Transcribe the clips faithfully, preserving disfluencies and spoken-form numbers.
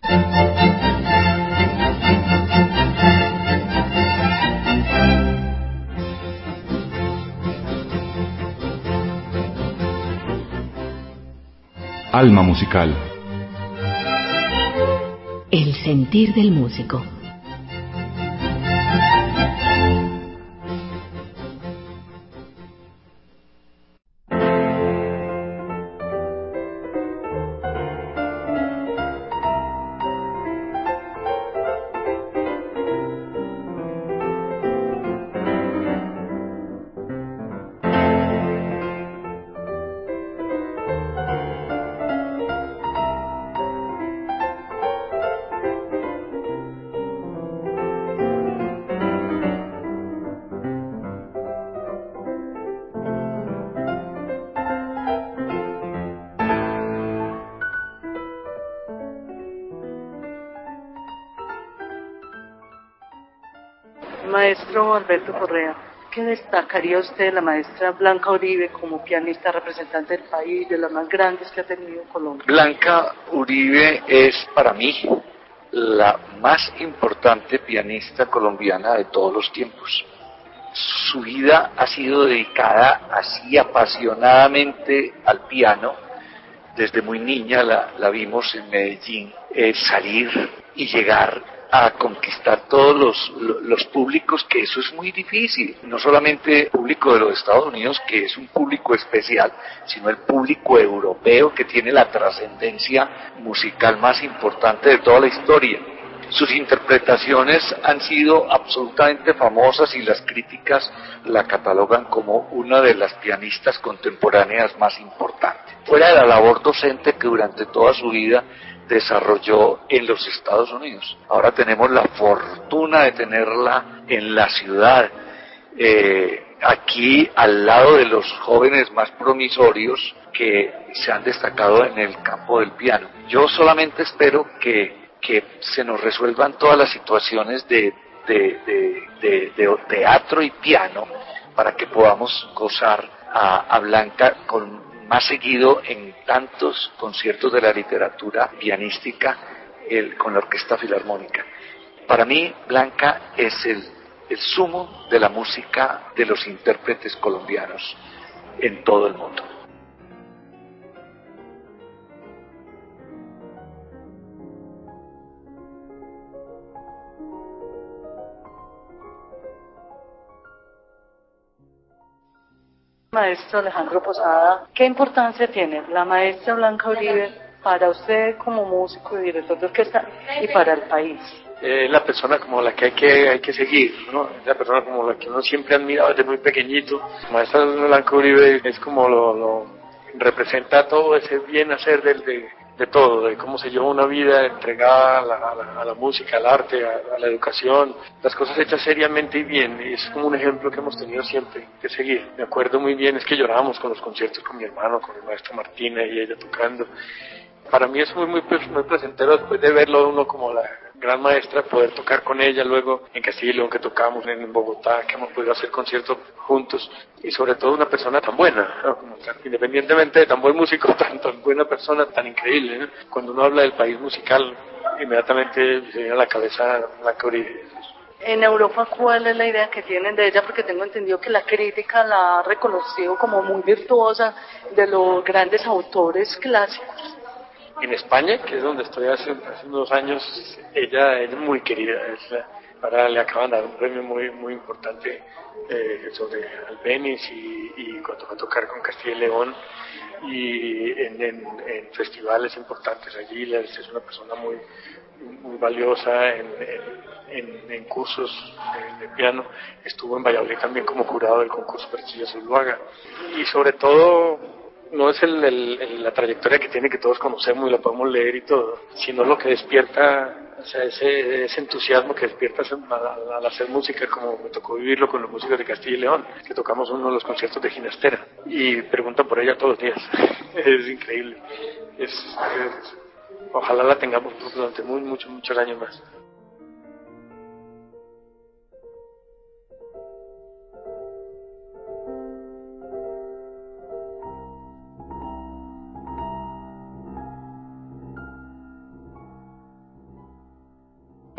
Alma musical. El sentir del músico. Maestro Alberto Correa, ¿qué destacaría usted de la maestra Blanca Uribe como pianista representante del país, de las más grandes que ha tenido Colombia? Blanca Uribe es para mí la más importante pianista colombiana de todos los tiempos. Su vida ha sido dedicada así apasionadamente al piano. Desde muy niña la, la vimos en Medellín eh, salir y llegar a conquistar todos los, los públicos, que eso es muy difícil. No solamente el público de los Estados Unidos, que es un público especial, sino el público europeo, que tiene la trascendencia musical más importante de toda la historia. Sus interpretaciones han sido absolutamente famosas y las críticas la catalogan como una de las pianistas contemporáneas más importantes. Fuera de la labor docente que durante toda su vida desarrolló en los Estados Unidos, ahora tenemos la fortuna de tenerla en la ciudad, eh, aquí al lado de los jóvenes más promisorios que se han destacado en el campo del piano. Yo solamente espero que que se nos resuelvan todas las situaciones de, de, de, de, de teatro y piano para que podamos gozar a, a Blanca con más seguido en tantos conciertos de la literatura pianística el, con la Orquesta Filarmónica. Para mí, Blanca es el, el sumo de la música de los intérpretes colombianos en todo el mundo. Maestro Alejandro Posada, ¿qué importancia tiene la maestra Blanca Uribe para usted como músico y director de orquesta y para el país? Es eh, la persona como la que hay que hay que seguir, ¿no? Es la persona como la que uno siempre ha admirado desde muy pequeñito. La maestra Blanca Uribe es como lo, lo representa todo ese bien hacer del de, de todo, de cómo se lleva una vida entregada a la, a la, a la música, al arte, a, a la educación, las cosas hechas seriamente y bien, y es como un ejemplo que hemos tenido siempre que seguir. Me acuerdo muy bien, es que llorábamos con los conciertos con mi hermano, con el maestro Martina y ella tocando. Para mí es muy, muy, muy placentero después de verlo uno como la gran maestra, poder tocar con ella luego en Castilla y León, que tocábamos en Bogotá, que hemos podido hacer conciertos juntos, y sobre todo una persona tan buena, ¿no? Como, independientemente de tan buen músico, tan, tan buena persona, tan increíble, ¿no? Cuando uno habla del país musical, inmediatamente se viene a la cabeza Blanca Uribe. En Europa, ¿cuál es la idea que tienen de ella? Porque tengo entendido que la crítica la ha reconocido como muy virtuosa, de los grandes autores clásicos. En España, que es donde estoy hace, hace unos años, ella es muy querida. Es, ahora le acaban de dar un premio muy muy importante eh, sobre Albéniz y, y cuando va a tocar con Castilla y León y en, en, en festivales importantes allí. Es una persona muy muy valiosa en, en, en cursos de, de piano. Estuvo en Valladolid también como jurado del concurso Perchilla Zuluaga, y sobre todo no es el, el, el, la trayectoria que tiene, que todos conocemos y la podemos leer y todo, sino lo que despierta, o sea, ese, ese entusiasmo que despierta al, al hacer música, como me tocó vivirlo con los músicos de Castilla y León, que tocamos uno de los conciertos de Ginastera y preguntan por ella todos los días. Es increíble. Es, es, ojalá la tengamos durante muy, muchos, muchos años más.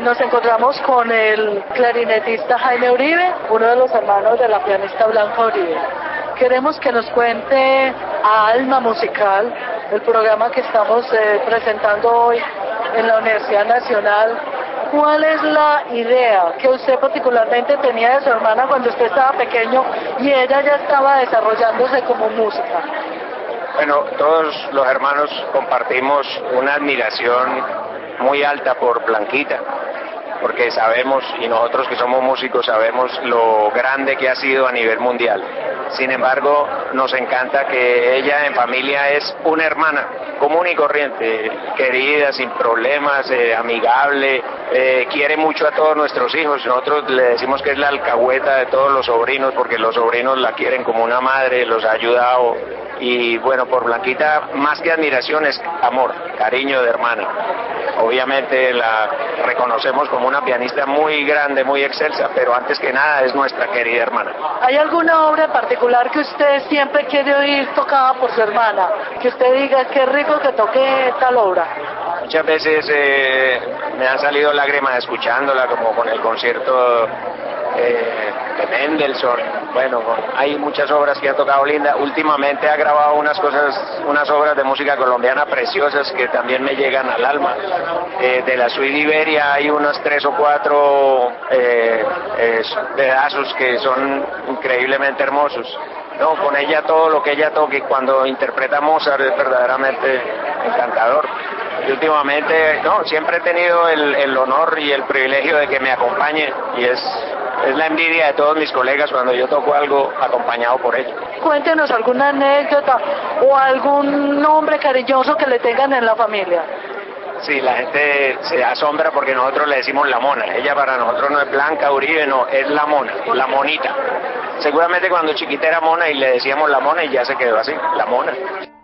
Nos encontramos con el clarinetista Jaime Uribe, uno de los hermanos de la pianista Blanca Uribe. Queremos que nos cuente a Alma Musical, el programa que estamos eh, presentando hoy en la Universidad Nacional. ¿Cuál es la idea que usted particularmente tenía de su hermana cuando usted estaba pequeño y ella ya estaba desarrollándose como música? Bueno, todos los hermanos compartimos una admiración muy alta por Blanquita, porque sabemos, y nosotros que somos músicos sabemos lo grande que ha sido a nivel mundial. Sin embargo, nos encanta que ella en familia es una hermana común y corriente, querida, sin problemas, eh, amigable, eh, quiere mucho a todos nuestros hijos. Nosotros le decimos que es la alcahueta de todos los sobrinos, porque los sobrinos la quieren como una madre, los ha ayudado. Y bueno, por Blanquita, más que admiración, es amor, cariño de hermana. Obviamente la reconocemos como una pianista muy grande, muy excelsa, pero antes que nada es nuestra querida hermana. ¿Hay alguna obra en particular que usted siempre quiere oír tocada por su hermana? Que usted diga, qué rico que toque tal obra. Muchas veces eh, me han salido lágrimas escuchándola, como con el concierto eh, de Mendelssohn. Bueno, hay muchas obras que ha tocado linda. Últimamente ha grabado unas cosas, unas obras de música colombiana preciosas que también me llegan al alma. Eh, de la Suite Iberia hay unos tres o cuatro eh, eh, pedazos que son increíblemente hermosos. No, con ella todo lo que ella toque cuando interpreta Mozart es verdaderamente encantador. Y últimamente, no, siempre he tenido el, el honor y el privilegio de que me acompañe, y es, es la envidia de todos mis colegas cuando yo toco algo acompañado por ella. Cuéntenos alguna anécdota o algún nombre cariñoso que le tengan en la familia. Sí, la gente se asombra porque nosotros le decimos la mona. Ella para nosotros no es Blanca Uribe, no, es la mona, la monita. Seguramente cuando chiquita era mona y le decíamos la mona y ya se quedó así, la mona.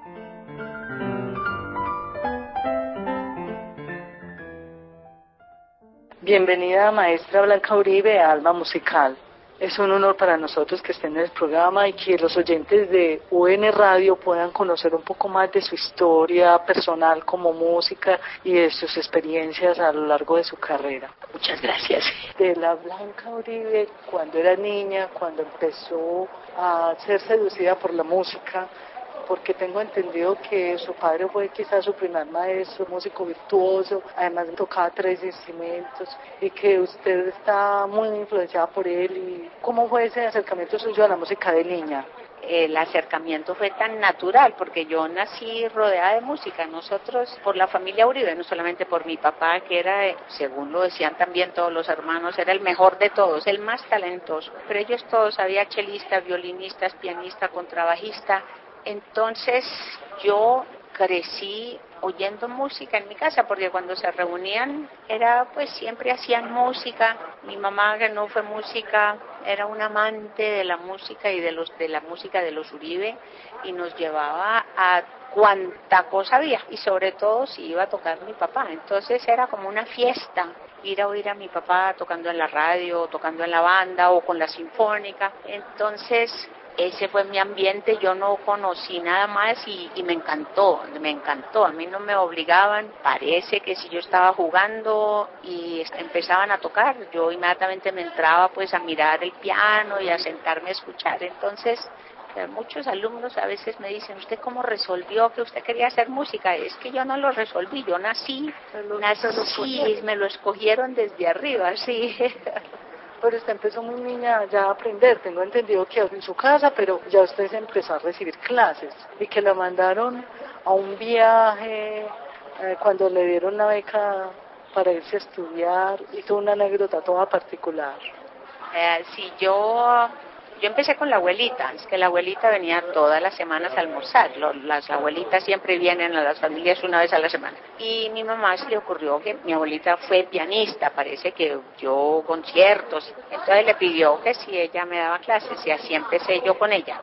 Bienvenida, maestra Blanca Uribe, a Alma Musical. Es un honor para nosotros que estén en el programa y que los oyentes de U N Radio puedan conocer un poco más de su historia personal como música y de sus experiencias a lo largo de su carrera. Muchas gracias. De la Blanca Uribe, cuando era niña, cuando empezó a ser seducida por la música, porque tengo entendido que su padre fue quizás su primer maestro, músico virtuoso, además tocaba tres instrumentos, y que usted está muy influenciada por él. ¿Y cómo fue ese acercamiento suyo a la música de niña? El acercamiento fue tan natural porque yo nací rodeada de música. Nosotros, por la familia Uribe, no solamente por mi papá, que era, según lo decían también todos los hermanos, era el mejor de todos, el más talentoso, pero ellos todos, había chelistas, violinistas, pianistas, contrabajista. Entonces yo crecí oyendo música en mi casa, porque cuando se reunían era pues siempre hacían música. Mi mamá, que no fue música, era una amante de la música y de los de la música de los Uribe, y nos llevaba a cuanta cosa había, y sobre todo si iba a tocar mi papá. Entonces era como una fiesta ir a oír a mi papá tocando en la radio, tocando en la banda o con la sinfónica. Entonces ese fue mi ambiente, yo no conocí nada más y, y me encantó, me encantó. A mí no me obligaban, parece que si yo estaba jugando y empezaban a tocar, yo inmediatamente me entraba pues a mirar el piano y a sentarme a escuchar. Entonces muchos alumnos a veces me dicen, ¿usted cómo resolvió que usted quería hacer música? Es que yo no lo resolví, yo nací, nací, me lo escogieron desde arriba, sí. Pero usted empezó muy niña ya a aprender, tengo entendido que en su casa, pero ya usted se empezó a recibir clases y que la mandaron a un viaje eh, cuando le dieron la beca para irse a estudiar, y tuvo una anécdota toda particular. Eh, sí, yo... Yo empecé con la abuelita, es que la abuelita venía todas las semanas a almorzar. Las abuelitas siempre vienen a las familias una vez a la semana. Y mi mamá se le ocurrió que mi abuelita fue pianista, parece que dio conciertos. Entonces le pidió que si ella me daba clases, y así empecé yo con ella.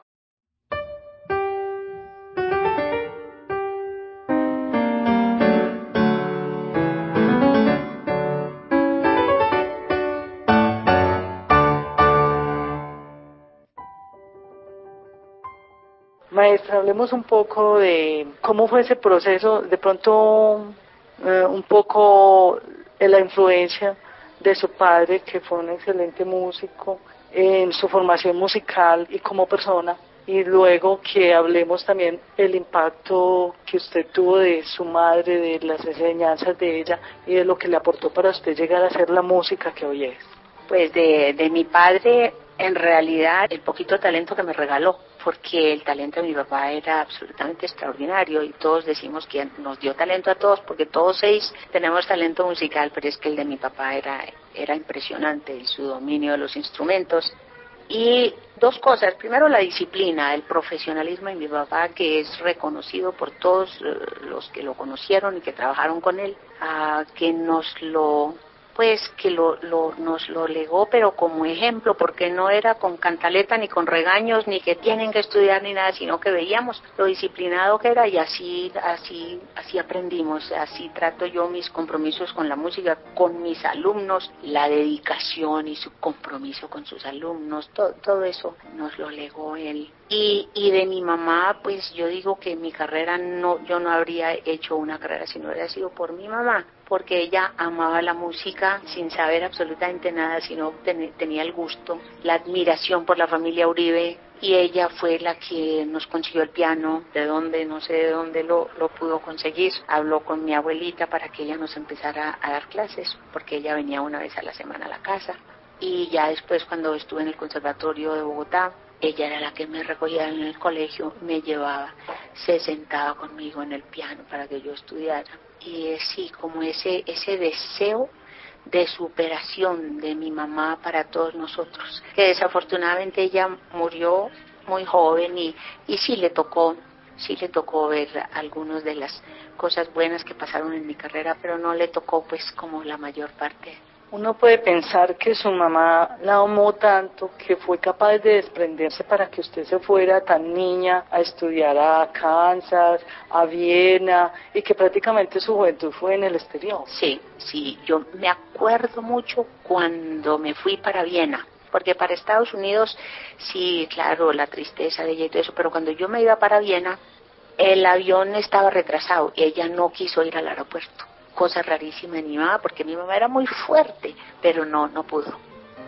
Maestra, hablemos un poco de cómo fue ese proceso, de pronto eh, un poco de la influencia de su padre, que fue un excelente músico, en su formación musical y como persona, y luego que hablemos también el impacto que usted tuvo de su madre, de las enseñanzas de ella y de lo que le aportó para usted llegar a ser la música que hoy es. Pues de, de mi padre, en realidad, el poquito talento que me regaló, porque el talento de mi papá era absolutamente extraordinario y todos decimos que nos dio talento a todos, porque todos seis tenemos talento musical, pero es que el de mi papá era, era impresionante, y su dominio de los instrumentos. Y dos cosas, primero la disciplina, el profesionalismo de mi papá, que es reconocido por todos los que lo conocieron y que trabajaron con él, a que nos lo... pues que lo, lo, nos lo legó, pero como ejemplo, porque no era con cantaleta ni con regaños, ni que tienen que estudiar ni nada, sino que veíamos lo disciplinado que era y así, así, así aprendimos, así trato yo mis compromisos con la música, con mis alumnos, la dedicación y su compromiso con sus alumnos, todo, todo eso nos lo legó él. Y, y de mi mamá, pues yo digo que mi carrera no, yo no habría hecho una carrera si no hubiera sido por mi mamá, porque ella amaba la música sin saber absolutamente nada, sino ten, tenía el gusto, la admiración por la familia Uribe, y ella fue la que nos consiguió el piano, de dónde, no sé de dónde lo, lo pudo conseguir. Habló con mi abuelita para que ella nos empezara a dar clases, porque ella venía una vez a la semana a la casa, y ya después cuando estuve en el Conservatorio de Bogotá, ella era la que me recogía en el colegio, me llevaba, se sentaba conmigo en el piano para que yo estudiara. Y es, sí, como ese, ese deseo de superación de mi mamá para todos nosotros, que desafortunadamente ella murió muy joven y, y sí le tocó, sí le tocó ver algunas de las cosas buenas que pasaron en mi carrera, pero no le tocó pues como la mayor parte. Uno puede pensar que su mamá la amó tanto que fue capaz de desprenderse para que usted se fuera tan niña a estudiar a Kansas, a Viena, y que prácticamente su juventud fue en el exterior. Sí, sí, yo me acuerdo mucho cuando me fui para Viena, porque para Estados Unidos, sí, claro, la tristeza de ella y todo eso, pero cuando yo me iba para Viena, el avión estaba retrasado y ella no quiso ir al aeropuerto. Cosa rarísima de mi mamá, porque mi mamá era muy fuerte, pero no, no pudo.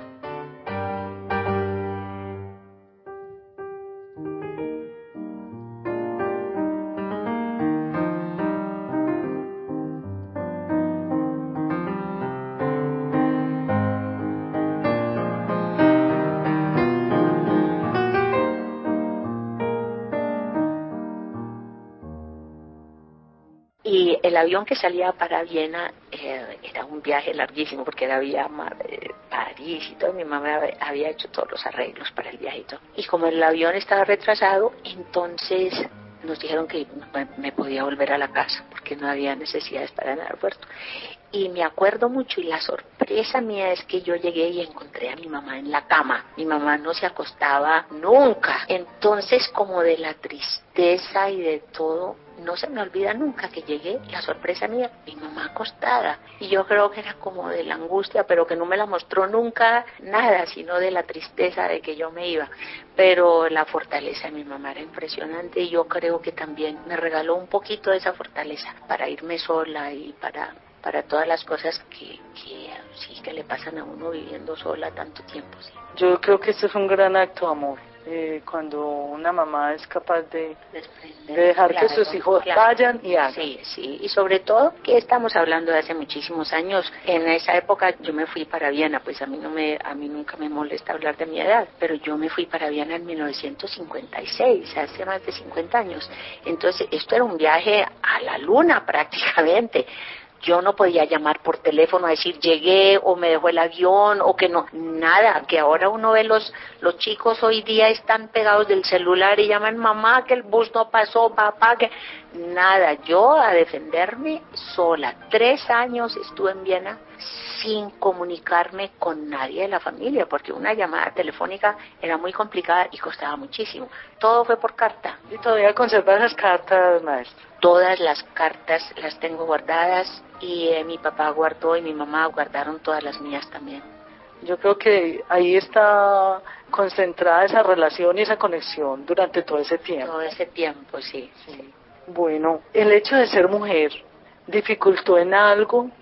Y el avión que salía para Viena eh, era un viaje larguísimo porque era vía eh, París y todo. Mi mamá había hecho todos los arreglos para el viaje y todo. Y como el avión estaba retrasado, entonces nos dijeron que me podía volver a la casa porque no había necesidad de estar en el aeropuerto. Y me acuerdo mucho, y la sorpresa mía es que yo llegué y encontré a mi mamá en la cama. Mi mamá no se acostaba nunca. Entonces, como de la tristeza y de todo, no se me olvida nunca que llegué, la sorpresa mía, mi mamá acostada. Y yo creo que era como de la angustia, pero que no me la mostró nunca nada, sino de la tristeza de que yo me iba. Pero la fortaleza de mi mamá era impresionante, y yo creo que también me regaló un poquito de esa fortaleza para irme sola y para... para todas las cosas que, que sí que le pasan a uno viviendo sola tanto tiempo. Sí. Yo creo que esto es un gran acto de amor, eh, cuando una mamá es capaz de, de dejar claro, que sus hijos claro. vayan y hagan. Sí, sí, y sobre todo que estamos hablando de hace muchísimos años. En esa época yo me fui para Viena, pues a mí no me, a mí nunca me molesta hablar de mi edad, pero yo me fui para Viena en mil novecientos cincuenta y seis, hace más de cincuenta años. Entonces esto era un viaje a la luna prácticamente. Yo no podía llamar por teléfono a decir llegué o me dejó el avión o que no, nada, que ahora uno ve los los chicos hoy día están pegados del celular y llaman mamá que el bus no pasó, papá que nada. Yo a defenderme sola, tres años estuve en Viena sin comunicarme con nadie de la familia, porque una llamada telefónica era muy complicada y costaba muchísimo. Todo fue por carta. ¿Y todavía conservas las cartas, maestra? Todas las cartas las tengo guardadas, y eh, mi papá guardó y mi mamá guardaron todas las mías también. Yo creo que ahí está concentrada esa relación y esa conexión durante todo ese tiempo. Todo ese tiempo, sí. sí. Bueno, el hecho de ser mujer, ¿dificultó en algo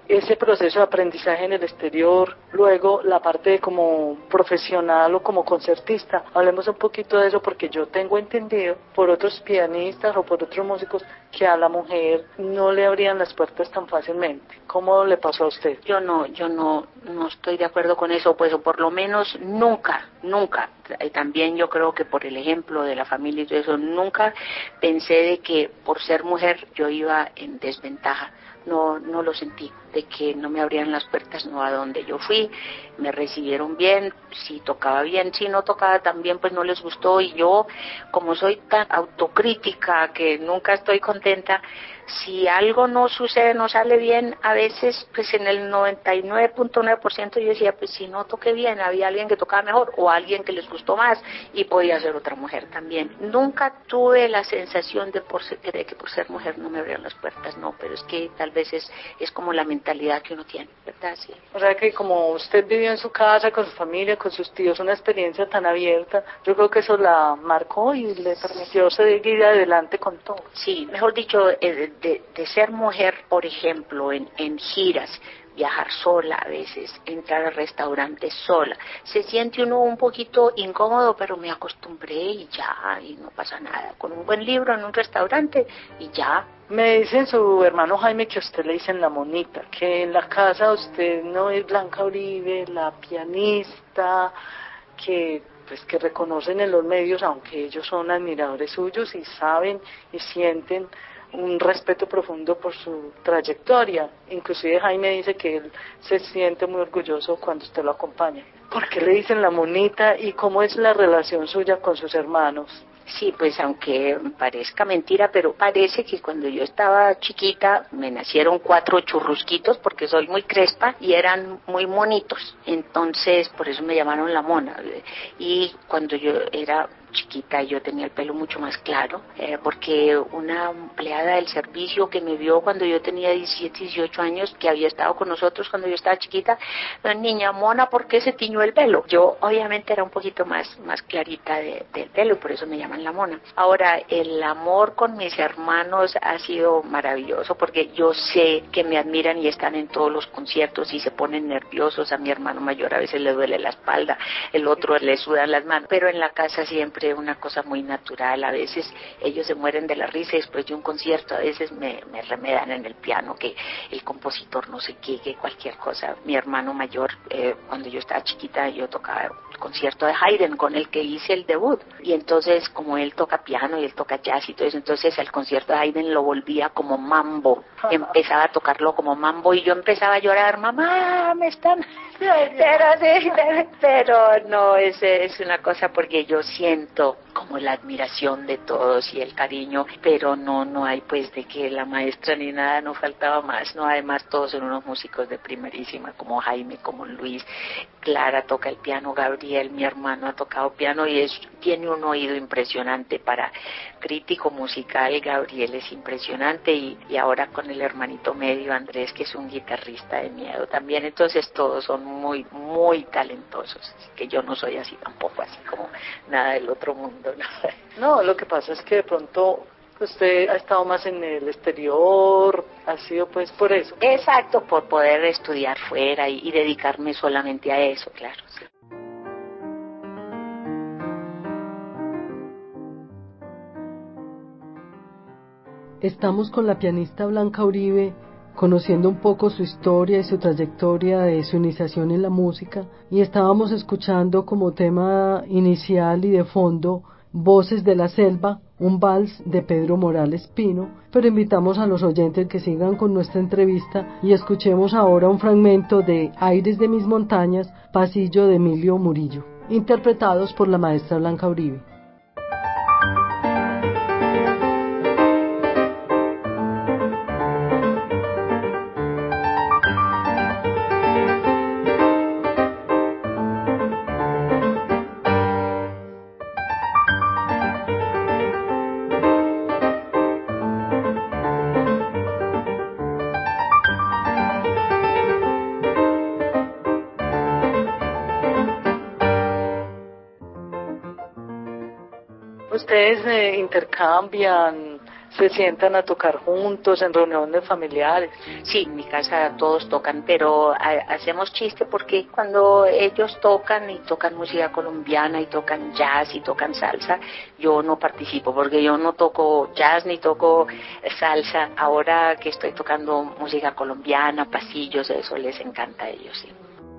ese proceso de aprendizaje en el exterior, luego la parte de como profesional o como concertista. Hablemos un poquito de eso porque yo tengo entendido por otros pianistas o por otros músicos que a la mujer no le abrían las puertas tan fácilmente. ¿Cómo le pasó a usted? Yo no, yo no, no estoy de acuerdo con eso, pues o por lo menos nunca, nunca. También yo creo que por el ejemplo de la familia y todo eso, nunca pensé de que por ser mujer yo iba en desventaja. No, no lo sentí, de que no me abrían las puertas, no a donde yo fui, me recibieron bien, si tocaba bien, si no tocaba tan bien, pues no les gustó, y yo, como soy tan autocrítica que nunca estoy contenta, si algo no sucede, no sale bien, a veces, pues en el noventa y nueve punto nueve por ciento yo decía, pues si no toqué bien, había alguien que tocaba mejor, o alguien que les gustó más, y podía ser otra mujer también. Nunca tuve la sensación de, por ser, de que por ser mujer no me abrían las puertas, no, pero es que tal vez es, es como la mentalidad que uno tiene, ¿verdad? Sí. O sea que como usted vivió en su casa, con su familia, con sus tíos, una experiencia tan abierta, yo creo que eso la marcó y le permitió seguir adelante con todo. Sí, mejor dicho, eh, de, de ser mujer, por ejemplo, en, en giras, viajar sola a veces, entrar a restaurantes sola. Se siente uno un poquito incómodo, pero me acostumbré y ya, y no pasa nada. Con un buen libro en un restaurante y ya. Me dice su hermano Jaime que a usted le dicen la monita, que en la casa usted no es Blanca Uribe, la pianista, que pues que reconocen en los medios, aunque ellos son admiradores suyos y saben y sienten un respeto profundo por su trayectoria. Inclusive Jaime dice que él se siente muy orgulloso cuando usted lo acompaña. ¿Por qué le dicen la monita y cómo es la relación suya con sus hermanos? Sí, pues aunque parezca mentira, pero parece que cuando yo estaba chiquita me nacieron cuatro churrusquitos porque soy muy crespa y eran muy monitos. Entonces, por eso me llamaron la mona. Y cuando yo era chiquita yo tenía el pelo mucho más claro, eh, porque una empleada del servicio que me vio cuando yo tenía diecisiete, dieciocho años, que había estado con nosotros cuando yo estaba chiquita, niña mona, ¿por qué se tiñó el pelo? Yo obviamente era un poquito más, más clarita de, del pelo y por eso me llaman la mona. Ahora, el amor con mis hermanos ha sido maravilloso porque yo sé que me admiran y están en todos los conciertos y se ponen nerviosos. A mi hermano mayor a veces le duele la espalda, el otro le sudan las manos, pero en la casa siempre una cosa muy natural. A veces ellos se mueren de la risa y después de un concierto a veces me, me remedan en el piano que el compositor no sé qué, que cualquier cosa. Mi hermano mayor, eh, cuando yo estaba chiquita, yo tocaba el concierto de Haydn con el que hice el debut, y entonces como él toca piano y él toca jazz y todo eso, entonces el concierto de Haydn lo volvía como mambo, empezaba a tocarlo como mambo y yo empezaba a llorar, mamá, me están... pero, pero no, es, es una cosa porque yo siento como la admiración de todos y el cariño, pero no no hay pues de que la maestra ni nada, no faltaba más, no, además todos son unos músicos de primerísima, como Jaime, como Luis, Clara toca el piano, Gabriel, mi hermano ha tocado piano y es, tiene un oído impresionante para crítico musical. Gabriel es impresionante y, y ahora con el hermanito medio Andrés, que es un guitarrista de miedo también, entonces todos son muy muy talentosos, así que yo no soy así tampoco, así como nada del otro mundo, ¿no? No, lo que pasa es que de pronto usted ha estado más en el exterior, ha sido pues por eso. Exacto, por poder estudiar fuera y, y dedicarme solamente a eso, claro. Sí. Estamos con la pianista Blanca Uribe, conociendo un poco su historia y su trayectoria de su iniciación en la música, y estábamos escuchando como tema inicial y de fondo Voces de la Selva, un vals de Pedro Morales Pino, pero invitamos a los oyentes que sigan con nuestra entrevista y escuchemos ahora un fragmento de Aires de mis montañas, Pasillo de Emilio Murillo, interpretados por la maestra Blanca Uribe. Ustedes eh, intercambian, se sientan a tocar juntos en reuniones familiares. Sí, en mi casa todos tocan, pero ha- hacemos chiste porque cuando ellos tocan y tocan música colombiana y tocan jazz y tocan salsa, yo no participo porque yo no toco jazz ni toco salsa. Ahora que estoy tocando música colombiana, pasillos, eso les encanta a ellos, sí.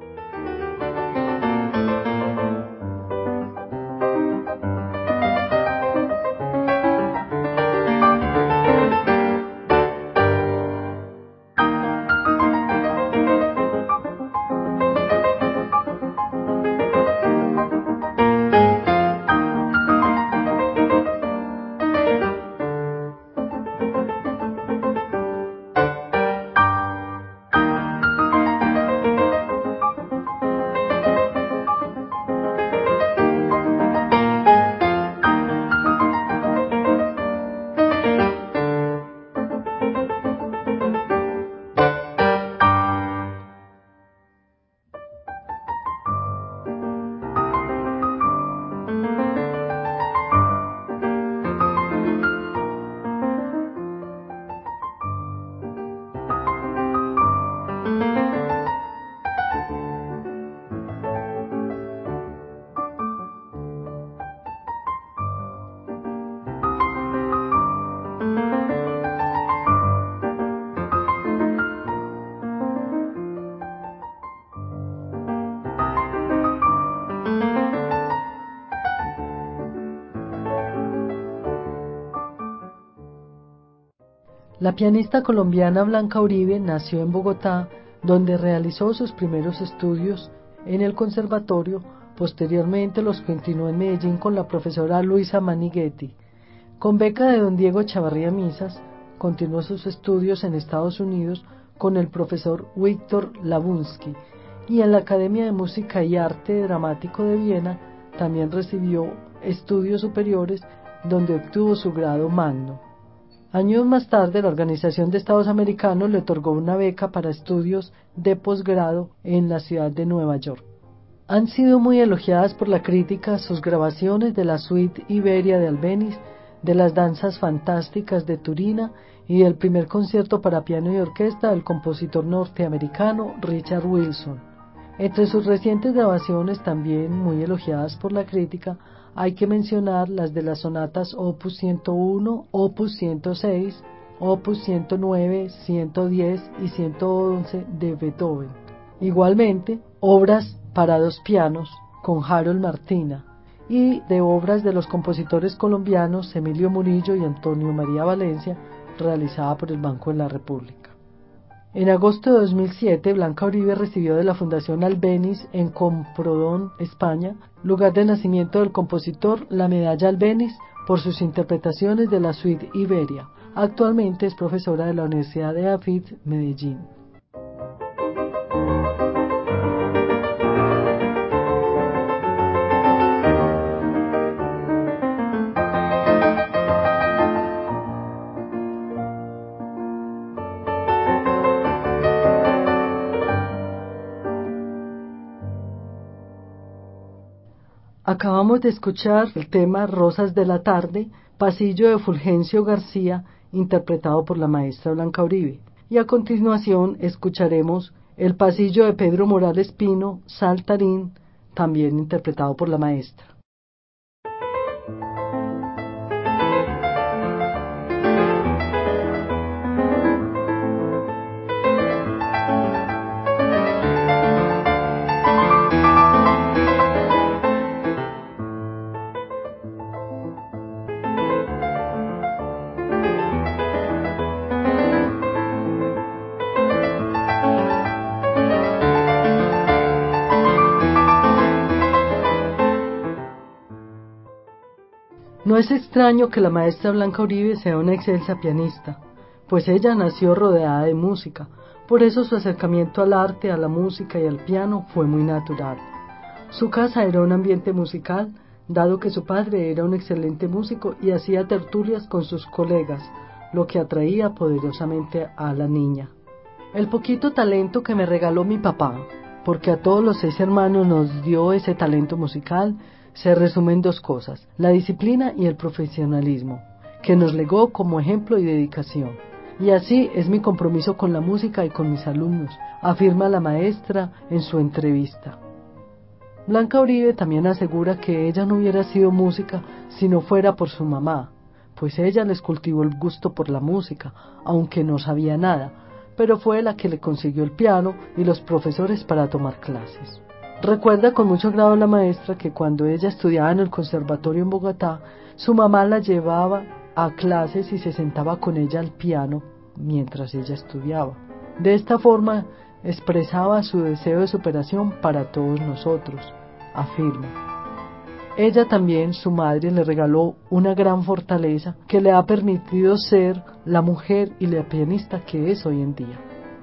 La pianista colombiana Blanca Uribe nació en Bogotá, donde realizó sus primeros estudios en el conservatorio. Posteriormente los continuó en Medellín con la profesora Luisa Manighetti. Con beca de don Diego Chavarría Misas, continuó sus estudios en Estados Unidos con el profesor Víctor Labunsky, y en la Academia de Música y Arte Dramático de Viena también recibió estudios superiores, donde obtuvo su grado magno. Años más tarde, la Organización de Estados Americanos le otorgó una beca para estudios de posgrado en la ciudad de Nueva York. Han sido muy elogiadas por la crítica sus grabaciones de la suite Iberia de Albéniz, de las danzas fantásticas de Turina y del primer concierto para piano y orquesta del compositor norteamericano Richard Wilson. Entre sus recientes grabaciones, también muy elogiadas por la crítica, hay que mencionar las de las sonatas Opus ciento uno, Opus ciento seis, Opus ciento nueve, ciento diez y ciento once de Beethoven. Igualmente, obras para dos pianos con Harold Martina, y de obras de los compositores colombianos Emilio Murillo y Antonio María Valencia, realizada por el Banco de la República. En agosto de dos mil siete, Blanca Uribe recibió de la Fundación Albéniz en Camprodón, España, lugar de nacimiento del compositor, la medalla Albéniz por sus interpretaciones de la suite Iberia. Actualmente es profesora de la Universidad de Afit, Medellín. Acabamos de escuchar el tema Rosas de la Tarde, Pasillo de Fulgencio García, interpretado por la maestra Blanca Uribe. Y a continuación escucharemos el Pasillo de Pedro Morales Pino, Saltarín, también interpretado por la maestra. No es extraño que la maestra Blanca Uribe sea una excelsa pianista, pues ella nació rodeada de música, por eso su acercamiento al arte, a la música y al piano fue muy natural. Su casa era un ambiente musical, dado que su padre era un excelente músico y hacía tertulias con sus colegas, lo que atraía poderosamente a la niña. El poquito talento que me regaló mi papá, porque a todos los seis hermanos nos dio ese talento musical, se resume en dos cosas: la disciplina y el profesionalismo. que nos legó como ejemplo y dedicación. Y así es mi compromiso con la música y con mis alumnos, afirma la maestra en su entrevista. Blanca Uribe también asegura que ella no hubiera sido música si no fuera por su mamá, pues ella les cultivó el gusto por la música, aunque no sabía nada, pero fue la que le consiguió el piano y los profesores para tomar clases. Recuerda con mucho agrado la maestra que cuando ella estudiaba en el conservatorio en Bogotá, su mamá la llevaba a clases y se sentaba con ella al piano mientras ella estudiaba. De esta forma expresaba su deseo de superación para todos nosotros, afirma. Ella también, su madre, le regaló una gran fortaleza que le ha permitido ser la mujer y la pianista que es hoy en día.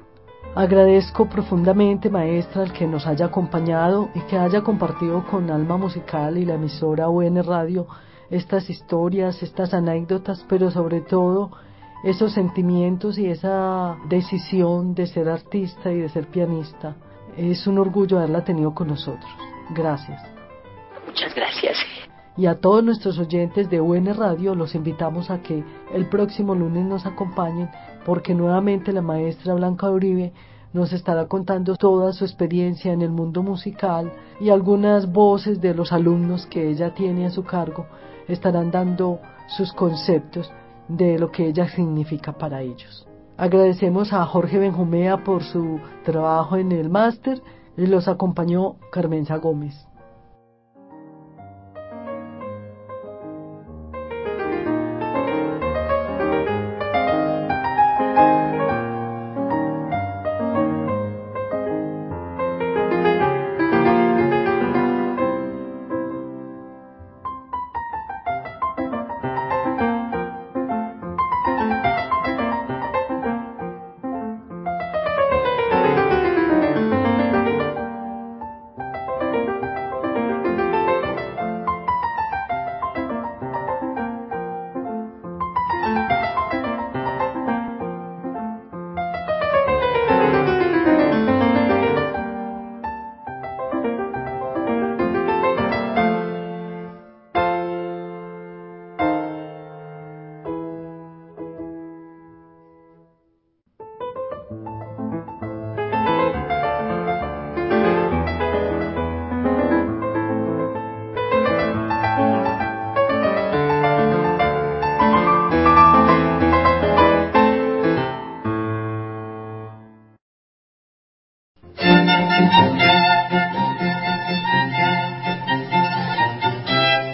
Agradezco profundamente, maestra, el que nos haya acompañado y que haya compartido con Alma Musical y la emisora U N Radio estas historias, estas anécdotas, pero sobre todo esos sentimientos y esa decisión de ser artista y de ser pianista. Es un orgullo haberla tenido con nosotros. Gracias. Muchas gracias. Y a todos nuestros oyentes de U N Radio los invitamos a que el próximo lunes nos acompañen, porque nuevamente la maestra Blanca Uribe nos estará contando toda su experiencia en el mundo musical, y algunas voces de los alumnos que ella tiene a su cargo estarán dando sus conceptos de lo que ella significa para ellos. Agradecemos a Jorge Benjumea por su trabajo en el máster y los acompañó Carmenza Gómez.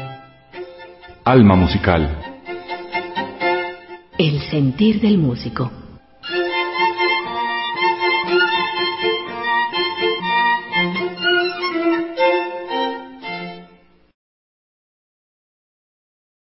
Alma Musical. El sentir del músico.